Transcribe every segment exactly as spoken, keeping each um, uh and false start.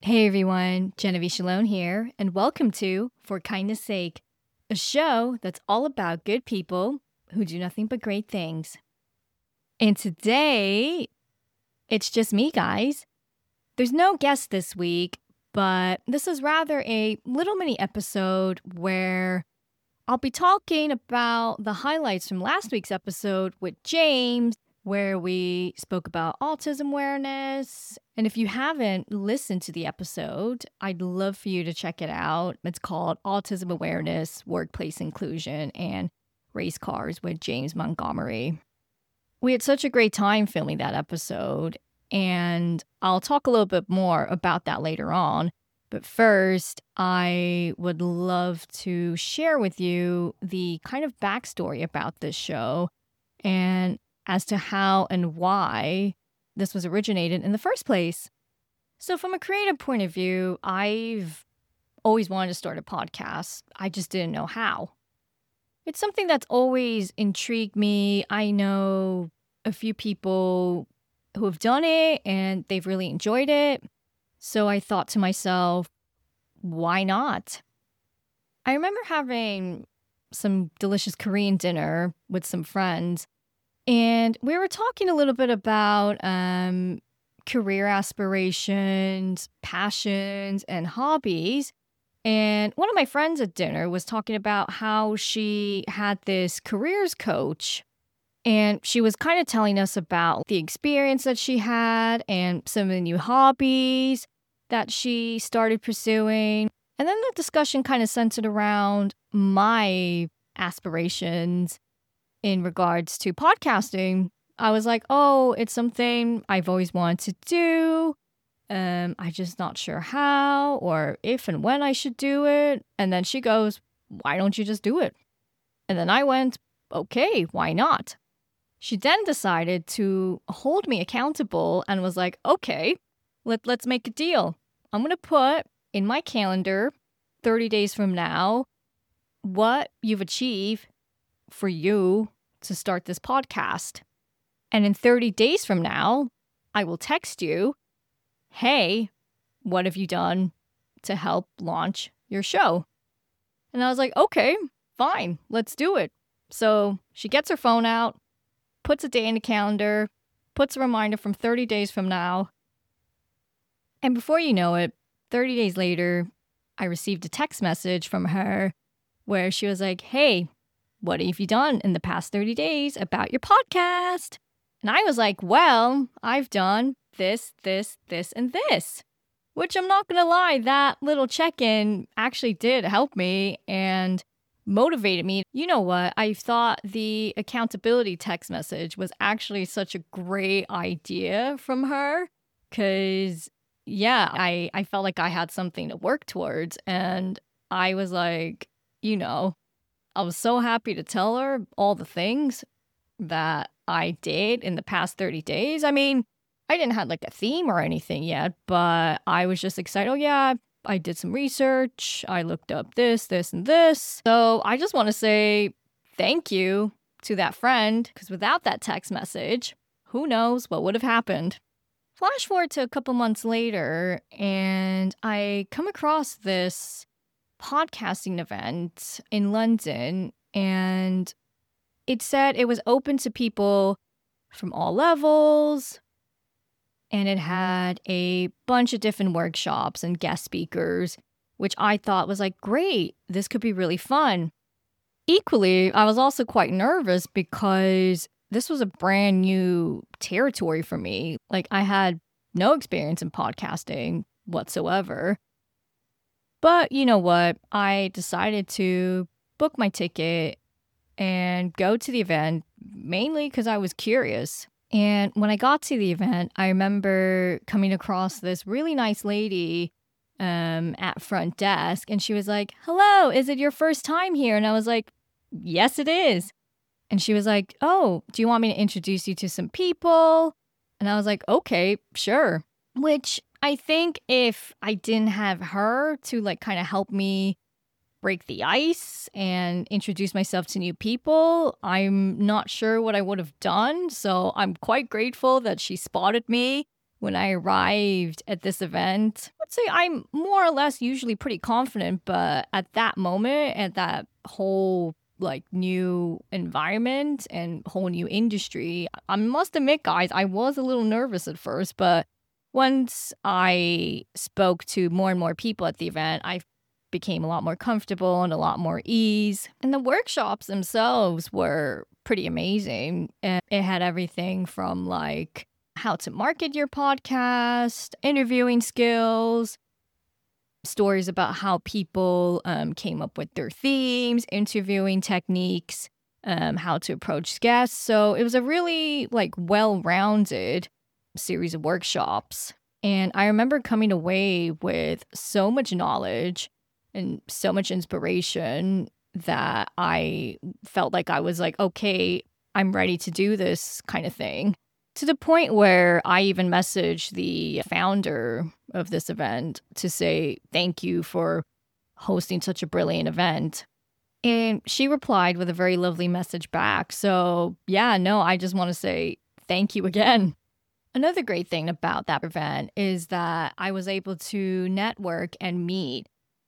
Hey everyone, Genevieve Shalone here, and welcome to For Kindness Sake, a show that's all about good people who do nothing but great things. And today, it's just me, guys. There's no guest this week, but this is rather a little mini episode where I'll be talking about the highlights from last week's episode with James, where we spoke about autism awareness. And if you haven't listened to the episode, I'd love for you to check it out. It's called Autism Awareness, Workplace Inclusion, and Race Cars with James Montgomery. We had such a great time filming that episode, and I'll talk a little bit more about that later on. But first, I would love to share with you the kind of backstory about this show and as to how and why this was originated in the first place. So from a creative point of view, I've always wanted to start a podcast. I just didn't know how. It's something that's always intrigued me. I know a few people who have done it and they've really enjoyed it. So I thought to myself, why not? I remember having some delicious Korean dinner with some friends, and we were talking a little bit about um, career aspirations, passions, and hobbies. And one of my friends at dinner was talking about how she had this careers coach. And she was kind of telling us about the experience that she had and some of the new hobbies that she started pursuing. And then the discussion kind of centered around my aspirations in regards to podcasting. I was like, oh, it's something I've always wanted to do. Um, I'm just not sure how or if and when I should do it. And then she goes, why don't you just do it? And then I went, okay, why not? She then decided to hold me accountable and was like, okay, let, let's make a deal. I'm going to put in my calendar thirty days from now what you've achieved for you to start this podcast. And in thirty days from now, I will text you, hey, what have you done to help launch your show? And I was like, okay, fine, let's do it. So she gets her phone out, puts a day in the calendar, puts a reminder from thirty days from now. And before you know it, thirty days later, I received a text message from her where she was like, hey, what have you done in the past thirty days about your podcast? And I was like, well, I've done this, this, this, and this. Which I'm not going to lie, that little check-in actually did help me and motivated me. You know what? I thought the accountability text message was actually such a great idea from her because, yeah, I, I felt like I had something to work towards. And I was like, you know, I was so happy to tell her all the things that I did in the past thirty days. I mean, I didn't have like a theme or anything yet, but I was just excited. Oh, yeah, I did some research. I looked up this, this, and this. So I just want to say thank you to that friend, because without that text message, who knows what would have happened. Flash forward to a couple months later, and I come across this podcasting event in London, and it said it was open to people from all levels, and it had a bunch of different workshops and guest speakers, which I thought was like, great, this could be really fun. Equally, I was also quite nervous because this was a brand new territory for me. Like, I had no experience in podcasting whatsoever. But you know what? I decided to book my ticket and go to the event, mainly because I was curious. And when I got to the event, I remember coming across this really nice lady um, at front desk, and she was like, hello, is it your first time here? And I was like, yes, it is. And she was like, oh, do you want me to introduce you to some people? And I was like, okay, sure. Which I think if I didn't have her to like kind of help me break the ice and introduce myself to new people, I'm not sure what I would have done. So I'm quite grateful that she spotted me when I arrived at this event, I'd say I'm more or less usually pretty confident, but at that moment, at that whole like new environment and whole new industry, I must admit, guys, I was a little nervous at first, but once I spoke to more and more people at the event, I became a lot more comfortable and a lot more ease. And the workshops themselves were pretty amazing. And it had everything from like how to market your podcast, interviewing skills, stories about how people um, came up with their themes, interviewing techniques, um, how to approach guests. So it was a really like well-rounded series of workshops. And I remember coming away with so much knowledge and so much inspiration that I felt like I was like, okay, I'm ready to do this kind of thing. To the point where I even messaged the founder of this event to say thank you for hosting such a brilliant event. And she replied with a very lovely message back. So yeah, no, I just want to say thank you again. Another great thing about that event is that I was able to network and meet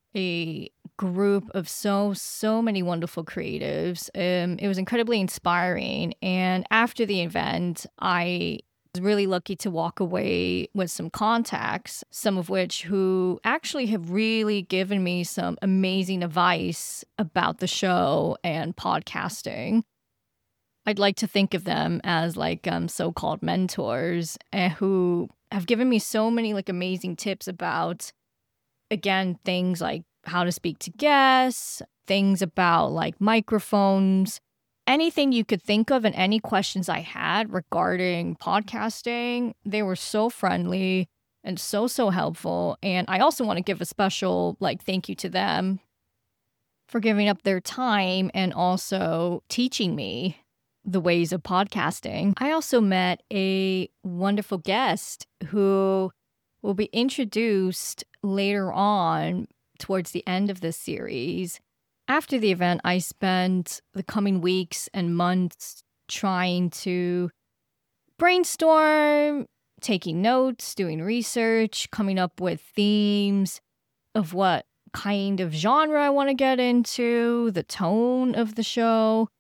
a group of so, so many wonderful creatives. Um, it was incredibly inspiring. And after the event, I was really lucky to walk away with some contacts, some of which who actually have really given me some amazing advice about the show and podcasting. I'd like to think of them as like um, so-called mentors uh, who have given me so many like amazing tips about, again, things like how to speak to guests, things about like microphones, anything you could think of, and any questions I had regarding podcasting. They were so friendly and so, so helpful. And I also want to give a special like thank you to them for giving up their time and also teaching me the ways of podcasting. I also met a wonderful guest who will be introduced later on towards the end of this series. After the event, I spent the coming weeks and months trying to brainstorm, taking notes, doing research, coming up with themes of what kind of genre I want to get into, the tone of the show.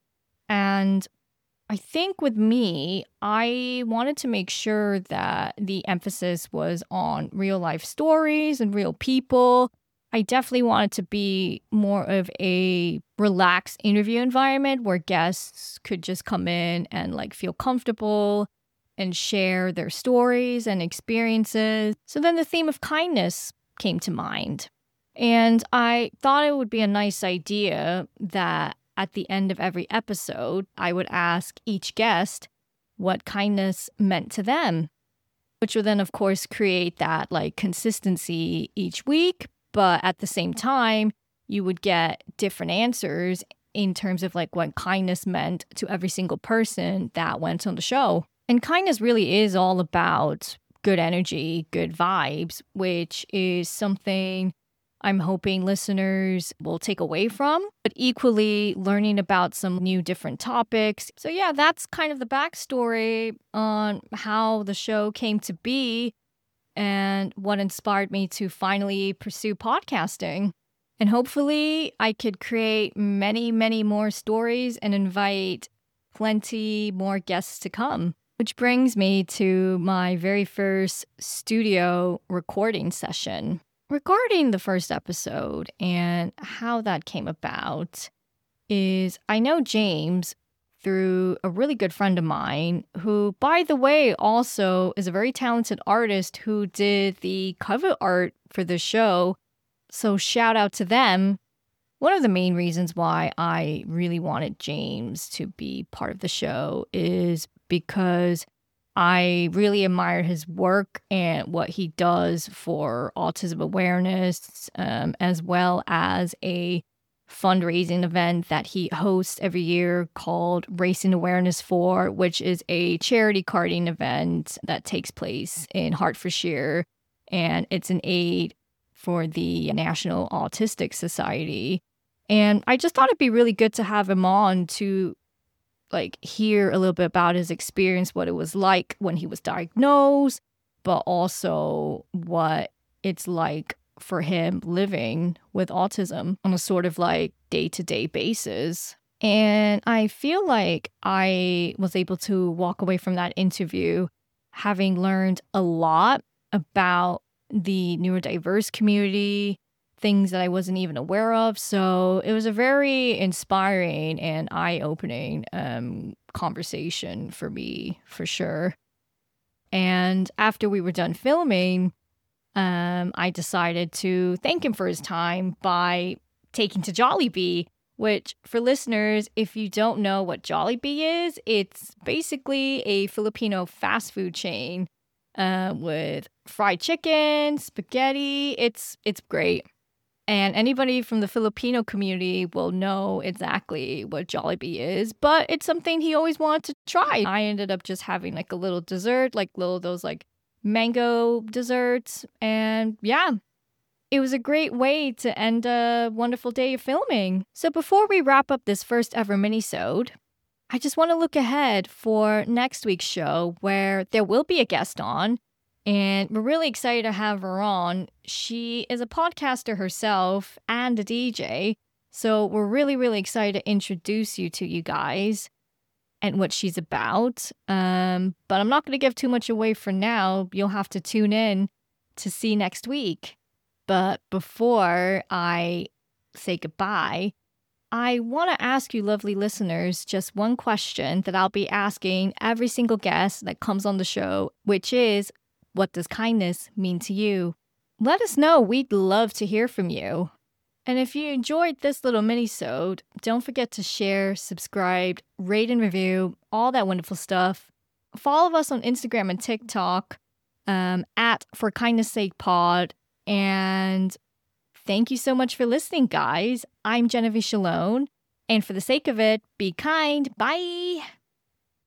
And I think with me, I wanted to make sure that the emphasis was on real life stories and real people. I definitely wanted to be more of a relaxed interview environment where guests could just come in and like feel comfortable and share their stories and experiences. So then the theme of kindness came to mind. And I thought it would be a nice idea that at the end of every episode, I would ask each guest what kindness meant to them, which would then, of course, create that like consistency each week. But at the same time, you would get different answers in terms of like what kindness meant to every single person that went on the show. And kindness really is all about good energy, good vibes, which is something I'm hoping listeners will take away from, but equally learning about some new different topics. So yeah, that's kind of the backstory on how the show came to be and what inspired me to finally pursue podcasting. And hopefully I could create many, many more stories and invite plenty more guests to come. Which brings me to my very first studio recording session. Regarding the first episode and how that came about is I know James through a really good friend of mine who, by the way, also is a very talented artist who did the cover art for the show. So shout out to them. One of the main reasons why I really wanted James to be part of the show is because I really admire his work and what he does for autism awareness, um, as well as a fundraising event that he hosts every year called Racing Awareness For, which is a charity karting event that takes place in Hertfordshire. And it's an aid for the National Autistic Society. And I just thought it'd be really good to have him on to like hear a little bit about his experience, what it was like when he was diagnosed, but also what it's like for him living with autism on a sort of like day-to-day basis. And I feel like I was able to walk away from that interview having learned a lot about the neurodiverse community, things that I wasn't even aware of. So it was a very inspiring and eye-opening um, conversation for me, for sure. And after we were done filming, um, I decided to thank him for his time by taking to Jollibee, which for listeners, if you don't know what Jollibee is, it's basically a Filipino fast food chain uh, with fried chicken, spaghetti. It's it's great. And anybody from the Filipino community will know exactly what Jollibee is, but it's something he always wanted to try. I ended up just having like a little dessert, like little those like mango desserts. And yeah, it was a great way to end a wonderful day of filming. So before we wrap up this first ever minisode, I just want to look ahead for next week's show where there will be a guest on. And we're really excited to have her on. She is a podcaster herself and a D J. So we're really, really excited to introduce you to you guys and what she's about. Um, but I'm not going to give too much away for now. You'll have to tune in to see next week. But before I say goodbye, I want to ask you, lovely listeners, just one question that I'll be asking every single guest that comes on the show, which is, what does kindness mean to you? Let us know. We'd love to hear from you. And if you enjoyed this little mini-sode, don't forget to share, subscribe, rate and review, all that wonderful stuff. Follow us on Instagram and TikTok um, at For Kindness Sake Pod. And thank you so much for listening, guys. I'm Genevieve Shalone. And for the sake of it, be kind. Bye.